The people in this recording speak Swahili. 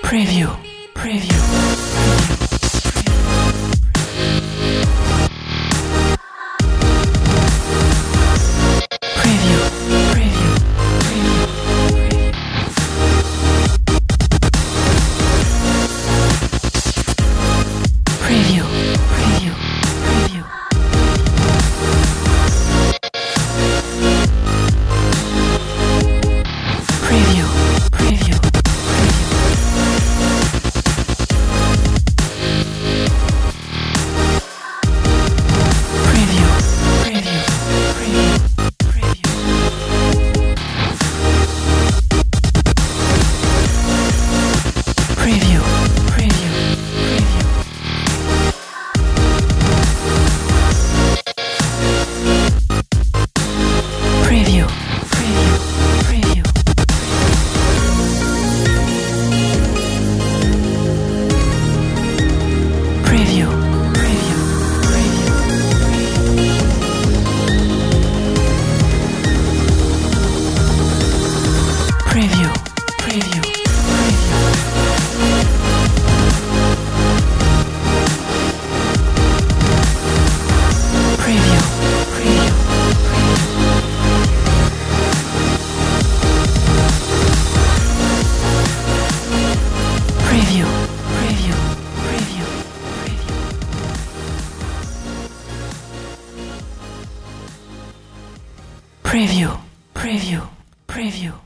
Preview. Preview. Preview. Preview. Preview. Preview. Preview. Preview. Preview. Preview, preview, preview, preview, preview, preview, preview, preview, preview, preview, preview, preview, preview, preview, preview, preview.